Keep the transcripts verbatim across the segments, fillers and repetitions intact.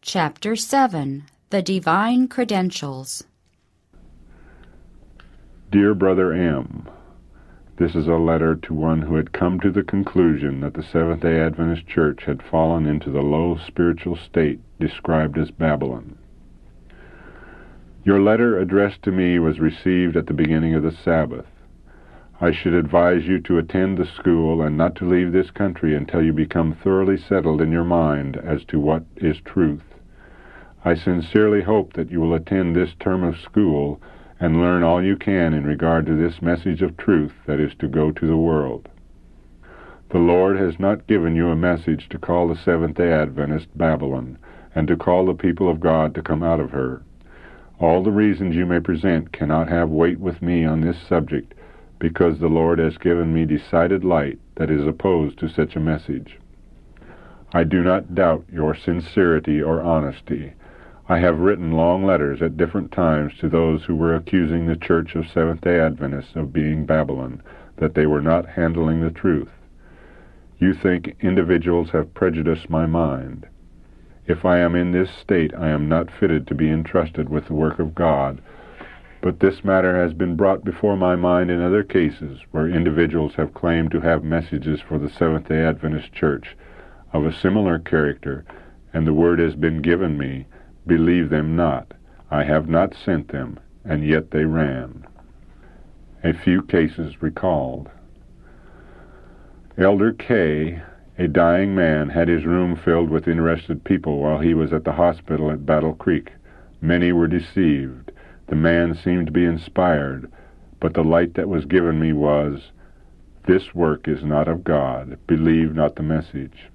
Chapter seven. The Divine Credentials. Dear Brother M., this is a letter to one who had come to the conclusion that the Seventh-day Adventist Church had fallen into the low spiritual state described as Babylon. Your letter addressed to me was received at the beginning of the Sabbath. I should advise you to attend the school and not to leave this country until you become thoroughly settled in your mind as to what is truth. I sincerely hope that you will attend this term of school and learn all you can in regard to this message of truth that is to go to the world. The Lord has not given you a message to call the Seventh-day Adventist Babylon and to call the people of God to come out of her. All the reasons you may present cannot have weight with me on this subject, because the Lord has given me decided light that is opposed to such a message. I do not doubt your sincerity or honesty. I have written long letters at different times to those who were accusing the Church of Seventh-day Adventists of being Babylon, that they were not handling the truth. You think individuals have prejudiced my mind. If I am in this state, I am not fitted to be entrusted with the work of God, but this matter has been brought before my mind in other cases where individuals have claimed to have messages for the Seventh-day Adventist Church of a similar character, and the word has been given me, believe them not. I have not sent them, and yet they ran. A few cases recalled. Elder K., a dying man, had his room filled with interested people while he was at the hospital at Battle Creek. Many were deceived. The man seemed to be inspired, but the light that was given me was, "This work is not of God. Believe not the message."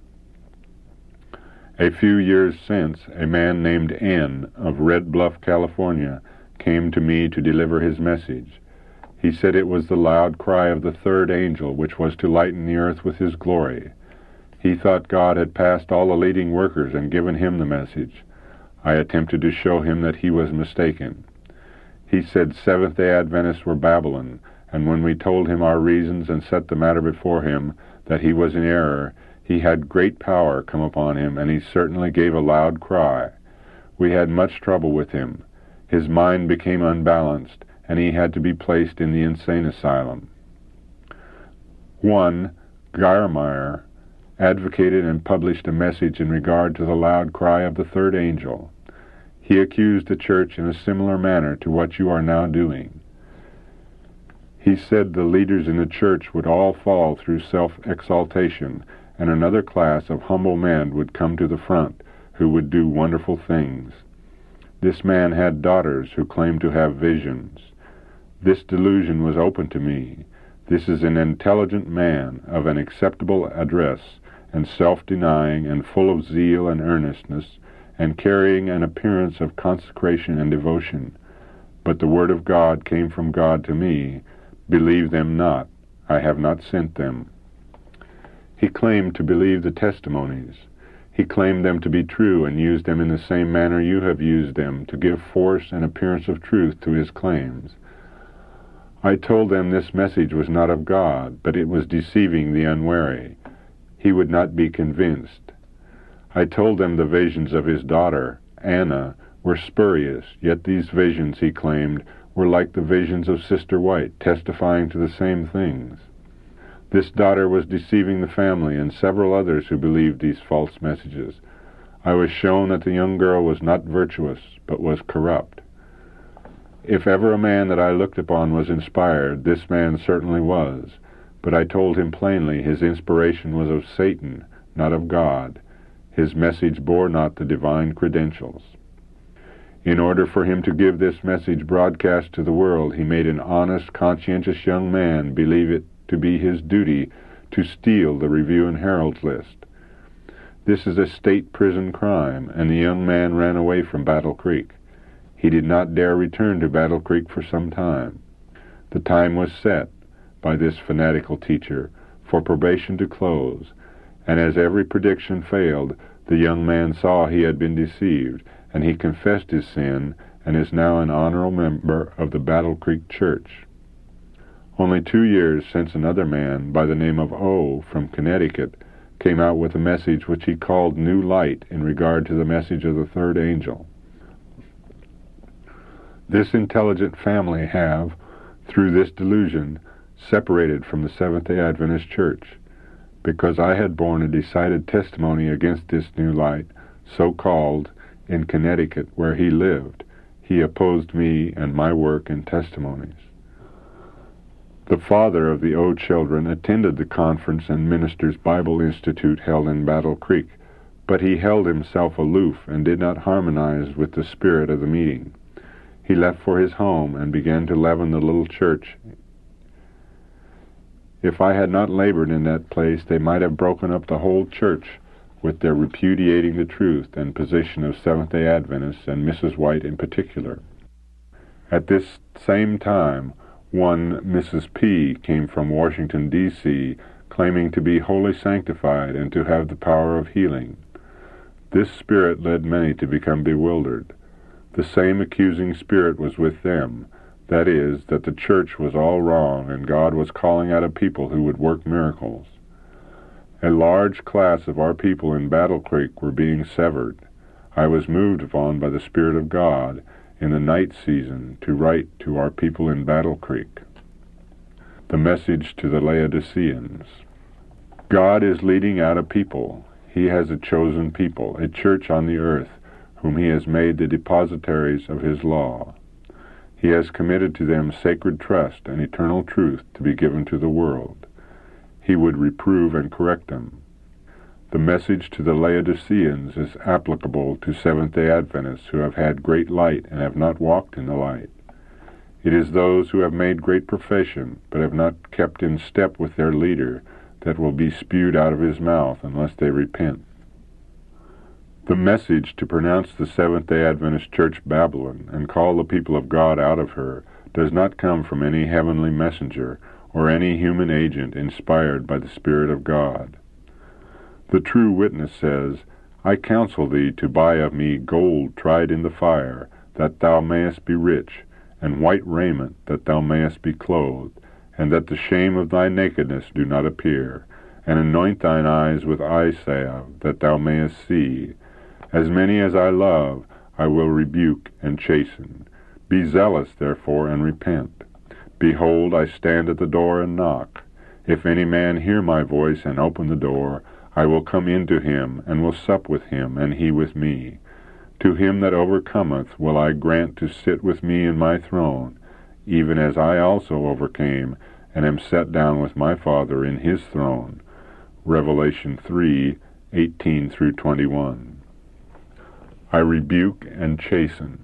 A few years since, a man named N. of Red Bluff, California, came to me to deliver his message. He said it was the loud cry of the third angel which was to lighten the earth with his glory. He thought God had passed all the leading workers and given him the message. I attempted to show him that he was mistaken. He said Seventh-day Adventists were Babylon, and when we told him our reasons and set the matter before him, that he was in error, he had great power come upon him, and he certainly gave a loud cry. We had much trouble with him. His mind became unbalanced, and he had to be placed in the insane asylum. One, Geiermeyer, advocated and published a message in regard to the loud cry of the third angel. He accused the church in a similar manner to what you are now doing. He said the leaders in the church would all fall through self-exaltation, and another class of humble men would come to the front who would do wonderful things. This man had daughters who claimed to have visions. This delusion was open to me. This is an intelligent man of an acceptable address, and self-denying and full of zeal and earnestness, and carrying an appearance of consecration and devotion. But the word of God came from God to me, believe them not. I have not sent them. He claimed to believe the testimonies. He claimed them to be true and used them in the same manner you have used them to give force and appearance of truth to his claims. I told them this message was not of God, but it was deceiving the unwary. He would not be convinced. I told them the visions of his daughter, Anna, were spurious, yet these visions, he claimed, were like the visions of Sister White, testifying to the same things. This daughter was deceiving the family and several others who believed these false messages. I was shown that the young girl was not virtuous, but was corrupt. If ever a man that I looked upon was inspired, this man certainly was, but I told him plainly his inspiration was of Satan, not of God. His message bore not the divine credentials. In order for him to give this message broadcast to the world, he made an honest, conscientious young man believe it to be his duty to steal the Review and Herald's list. This is a state prison crime, and the young man ran away from Battle Creek. He did not dare return to Battle Creek for some time. The time was set by this fanatical teacher for probation to close, and as every prediction failed, the young man saw he had been deceived, and he confessed his sin and is now an honorable member of the Battle Creek Church. Only two years since another man by the name of O from Connecticut came out with a message which he called New Light in regard to the message of the third angel. This intelligent family have, through this delusion, separated from the Seventh-day Adventist Church, because I had borne a decided testimony against this New Light, so-called, in Connecticut, where he lived. He opposed me and my work and testimonies. The father of the O children attended the conference and ministers' Bible Institute held in Battle Creek, but he held himself aloof and did not harmonize with the spirit of the meeting. He left for his home and began to leaven the little church. If I had not labored in that place, they might have broken up the whole church with their repudiating the truth and position of Seventh-day Adventists, and Missus White in particular. At this same time, one Missus P. came from Washington, D C, claiming to be wholly sanctified and to have the power of healing. This spirit led many to become bewildered. The same accusing spirit was with them, that is, that the church was all wrong and God was calling out a people who would work miracles. A large class of our people in Battle Creek were being severed. I was moved upon by the Spirit of God in the night season to write to our people in Battle Creek. The message to the Laodiceans. God is leading out a people. He has a chosen people, a church on the earth, whom he has made the depositaries of his law. He has committed to them sacred trust and eternal truth to be given to the world. He would reprove and correct them. The message to the Laodiceans is applicable to Seventh-day Adventists who have had great light and have not walked in the light. It is those who have made great profession but have not kept in step with their leader that will be spewed out of his mouth unless they repent. The message to pronounce the Seventh-day Adventist Church Babylon and call the people of God out of her does not come from any heavenly messenger or any human agent inspired by the Spirit of God. The true witness says, I counsel thee to buy of me gold tried in the fire, that thou mayest be rich, and white raiment, that thou mayest be clothed, and that the shame of thy nakedness do not appear, and anoint thine eyes with eye salve, that thou mayest see. As many as I love, I will rebuke and chasten. Be zealous, therefore, and repent. Behold, I stand at the door and knock. If any man hear my voice and open the door, I will come into him, and will sup with him, and he with me. To him that overcometh will I grant to sit with me in my throne, even as I also overcame, and am set down with my Father in his throne. Revelation three, eighteen through twenty-one. I rebuke and chasten.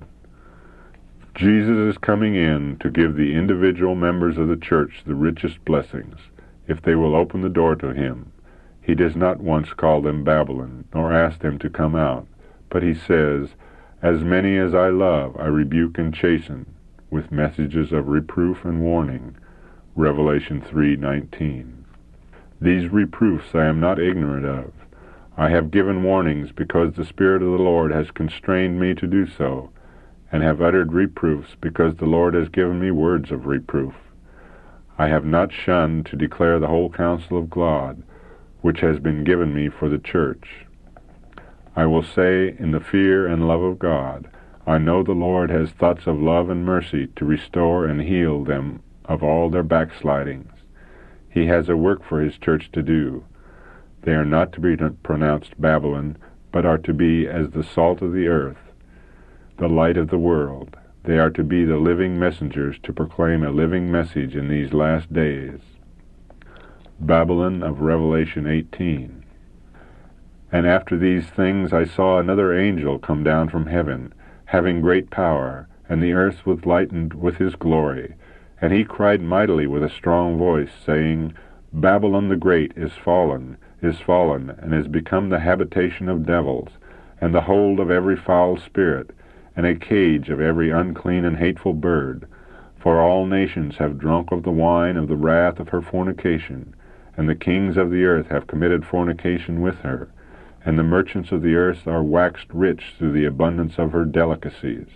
Jesus is coming in to give the individual members of the church the richest blessings, if they will open the door to him. He does not once call them Babylon, nor ask them to come out, but he says, As many as I love, I rebuke and chasten, with messages of reproof and warning. Revelation three nineteen. These reproofs I am not ignorant of. I have given warnings because the Spirit of the Lord has constrained me to do so, and have uttered reproofs because the Lord has given me words of reproof. I have not shunned to declare the whole counsel of God, which has been given me for the church. I will say, in the fear and love of God, I know the Lord has thoughts of love and mercy to restore and heal them of all their backslidings. He has a work for his church to do. They are not to be pronounced Babylon, but are to be as the salt of the earth, the light of the world. They are to be the living messengers to proclaim a living message in these last days. Babylon of Revelation eighteen. And after these things I saw another angel come down from heaven, having great power, and the earth was lightened with his glory. And he cried mightily with a strong voice, saying, Babylon the great is fallen, is fallen, and is become the habitation of devils, and the hold of every foul spirit, and a cage of every unclean and hateful bird. For all nations have drunk of the wine of the wrath of her fornication, and the kings of the earth have committed fornication with her, and the merchants of the earth are waxed rich through the abundance of her delicacies.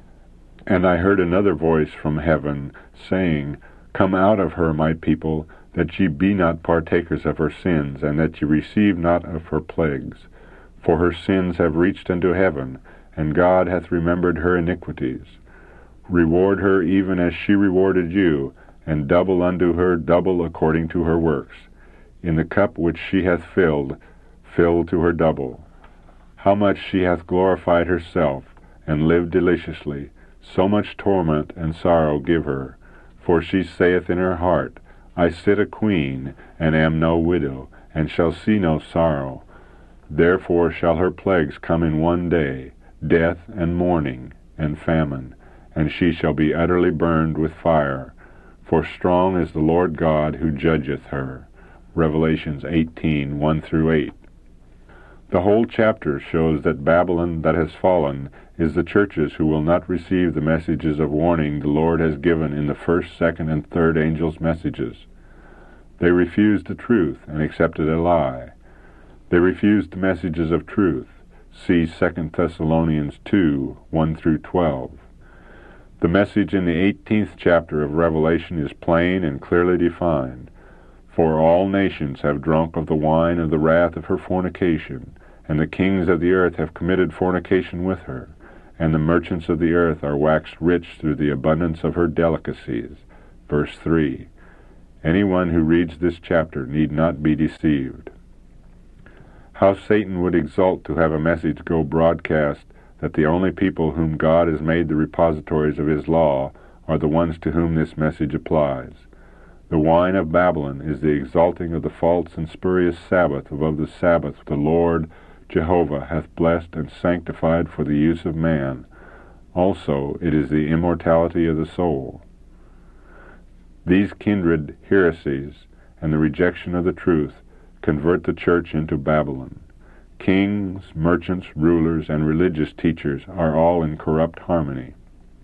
And I heard another voice from heaven, saying, Come out of her, my people, that ye be not partakers of her sins, and that ye receive not of her plagues. For her sins have reached unto heaven, and God hath remembered her iniquities. Reward her even as she rewarded you, and double unto her double according to her works. In the cup which she hath filled, fill to her double. How much she hath glorified herself, and lived deliciously, so much torment and sorrow give her. For she saith in her heart, I sit a queen, and am no widow, and shall see no sorrow. Therefore shall her plagues come in one day, death and mourning and famine, and she shall be utterly burned with fire. For strong is the Lord God who judgeth her. Revelations eighteen, one through eight. The whole chapter shows that Babylon that has fallen is the churches who will not receive the messages of warning the Lord has given in the first, second, and third angels' messages. They refused the truth and accepted a lie. They refused the messages of truth. See Second Thessalonians two, one through twelve. The message in the eighteenth chapter of Revelation is plain and clearly defined. For all nations have drunk of the wine of the wrath of her fornication, and the kings of the earth have committed fornication with her, and the merchants of the earth are waxed rich through the abundance of her delicacies. Verse three. Anyone who reads this chapter need not be deceived. How Satan would exult to have a message go broadcast that the only people whom God has made the repositories of his law are the ones to whom this message applies. The wine of Babylon is the exalting of the false and spurious Sabbath above the Sabbath the Lord Jehovah hath blessed and sanctified for the use of man. Also it is the immortality of the soul. These kindred heresies and the rejection of the truth convert the church into Babylon. Kings, merchants, rulers, and religious teachers are all in corrupt harmony.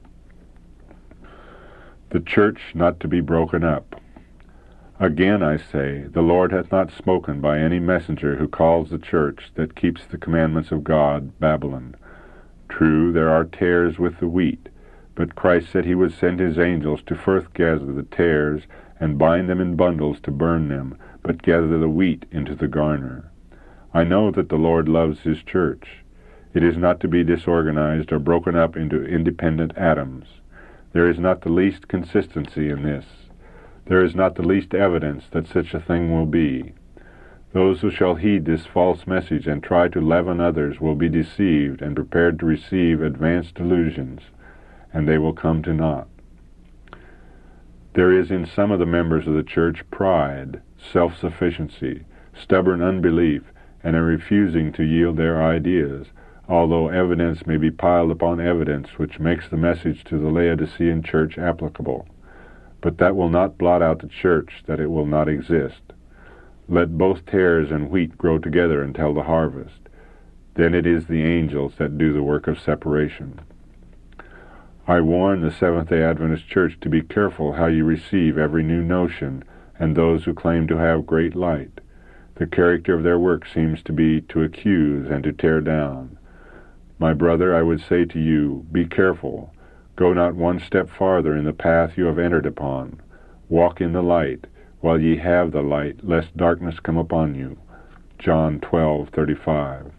The church not to be broken up. Again I say, the Lord hath not spoken by any messenger who calls the church that keeps the commandments of God, Babylon. True, there are tares with the wheat, but Christ said he would send his angels to first gather the tares and bind them in bundles to burn them, but gather the wheat into the garner. I know that the Lord loves his church. It is not to be disorganized or broken up into independent atoms. There is not the least consistency in this. There is not the least evidence that such a thing will be. Those who shall heed this false message and try to leaven others will be deceived and prepared to receive advanced delusions, and they will come to naught. There is in some of the members of the church pride, self-sufficiency, stubborn unbelief, and a refusing to yield their ideas, although evidence may be piled upon evidence which makes the message to the Laodicean church applicable. But that will not blot out the church, that it will not exist. Let both tares and wheat grow together until the harvest. Then it is the angels that do the work of separation. I warn the Seventh-day Adventist Church to be careful how you receive every new notion and those who claim to have great light. The character of their work seems to be to accuse and to tear down. My brother, I would say to you, be careful. Go not one step farther in the path you have entered upon. Walk in the light, while ye have the light, lest darkness come upon you. John twelve thirty-five.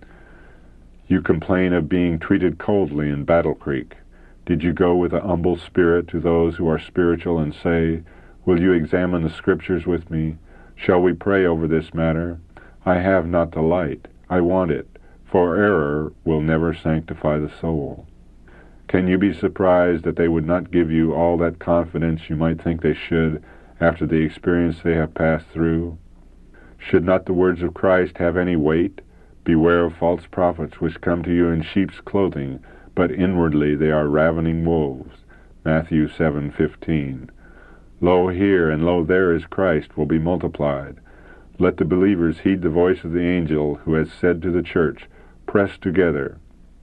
You complain of being treated coldly in Battle Creek. Did you go with a humble spirit to those who are spiritual and say, will you examine the Scriptures with me? Shall we pray over this matter? I have not the light. I want it, for error will never sanctify the soul. Can you be surprised that they would not give you all that confidence you might think they should after the experience they have passed through? Should not the words of Christ have any weight? Beware of false prophets which come to you in sheep's clothing, but inwardly they are ravening wolves. Matthew seven fifteen. Lo here and lo there is Christ will be multiplied. Let the believers heed the voice of the angel who has said to the church, press together.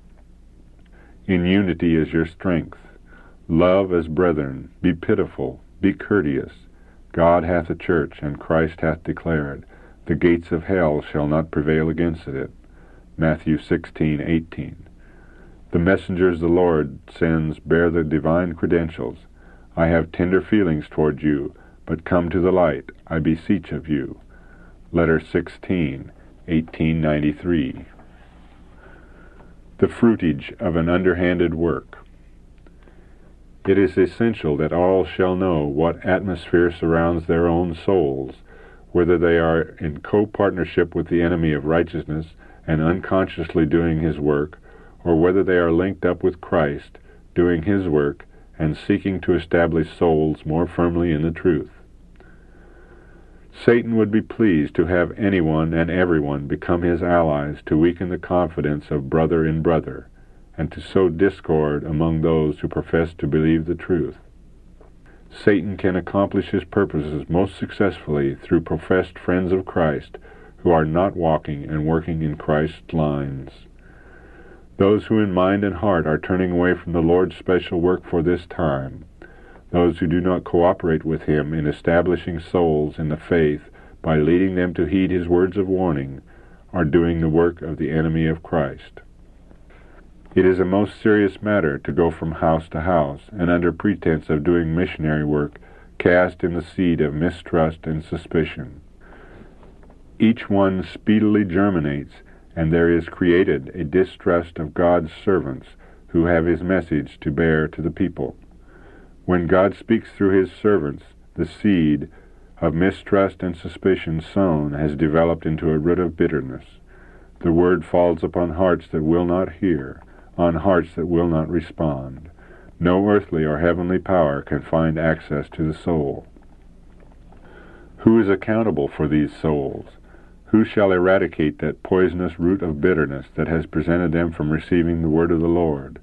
In unity is your strength. Love as brethren. Be pitiful. Be courteous. God hath a church, and Christ hath declared, the gates of hell shall not prevail against it. Matthew sixteen eighteen. The messengers the Lord sends bear the divine credentials. I have tender feelings toward you, but come to the light, I beseech of you. Letter sixteen, eighteen ninety-three. The fruitage of an underhanded work. It is essential that all shall know what atmosphere surrounds their own souls, whether they are in co-partnership with the enemy of righteousness and unconsciously doing his work, or whether they are linked up with Christ, doing his work, and seeking to establish souls more firmly in the truth. Satan would be pleased to have anyone and everyone become his allies to weaken the confidence of brother in brother, and to sow discord among those who profess to believe the truth. Satan can accomplish his purposes most successfully through professed friends of Christ who are not walking and working in Christ's lines. Those who in mind and heart are turning away from the Lord's special work for this time, those who do not cooperate with him in establishing souls in the faith by leading them to heed his words of warning, are doing the work of the enemy of Christ. It is a most serious matter to go from house to house, and under pretense of doing missionary work, cast in the seed of mistrust and suspicion. Each one speedily germinates, and there is created a distrust of God's servants who have his message to bear to the people. When God speaks through his servants, the seed of mistrust and suspicion sown has developed into a root of bitterness. The word falls upon hearts that will not hear, on hearts that will not respond. No earthly or heavenly power can find access to the soul. Who is accountable for these souls? Who shall eradicate that poisonous root of bitterness that has prevented them from receiving the word of the Lord?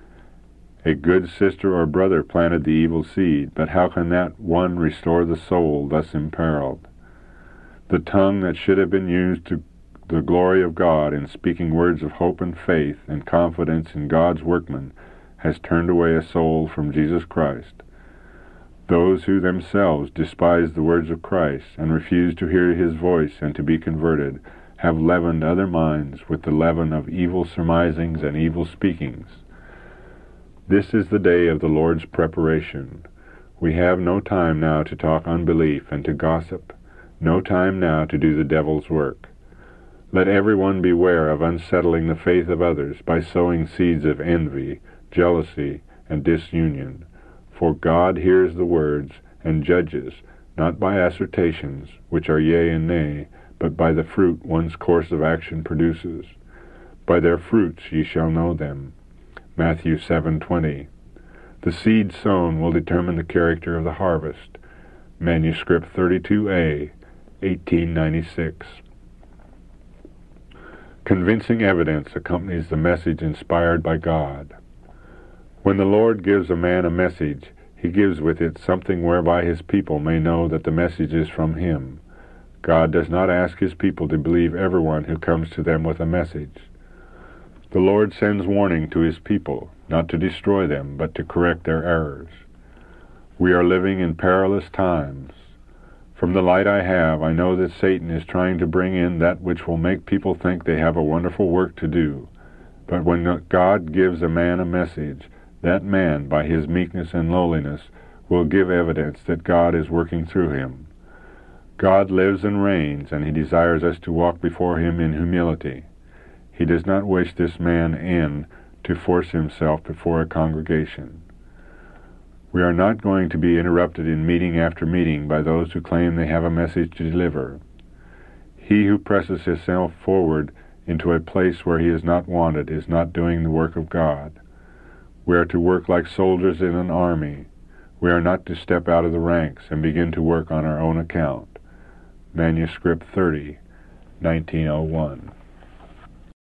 A good sister or brother planted the evil seed, but how can that one restore the soul thus imperiled? The tongue that should have been used to the glory of God in speaking words of hope and faith and confidence in God's workman has turned away a soul from Jesus Christ. Those who themselves despise the words of Christ and refuse to hear his voice and to be converted have leavened other minds with the leaven of evil surmisings and evil speakings. This is the day of the Lord's preparation. We have no time now to talk unbelief and to gossip, no time now to do the devil's work. Let everyone beware of unsettling the faith of others by sowing seeds of envy, jealousy, and disunion. For God hears the words and judges, not by assertions, which are yea and nay, but by the fruit one's course of action produces. By their fruits ye shall know them. Matthew seven twenty. The seed sown will determine the character of the harvest. Manuscript thirty-two A, eighteen ninety-six. Convincing evidence accompanies the message inspired by God. When the Lord gives a man a message, he gives with it something whereby his people may know that the message is from him. God does not ask his people to believe everyone who comes to them with a message. The Lord sends warning to his people, not to destroy them, but to correct their errors. We are living in perilous times. From the light I have, I know that Satan is trying to bring in that which will make people think they have a wonderful work to do. But when God gives a man a message, that man, by his meekness and lowliness, will give evidence that God is working through him. God lives and reigns, and he desires us to walk before him in humility. He does not wish this man in to force himself before a congregation. We are not going to be interrupted in meeting after meeting by those who claim they have a message to deliver. He who presses himself forward into a place where he is not wanted is not doing the work of God. We are to work like soldiers in an army. We are not to step out of the ranks and begin to work on our own account. Manuscript thirty, nineteen oh one.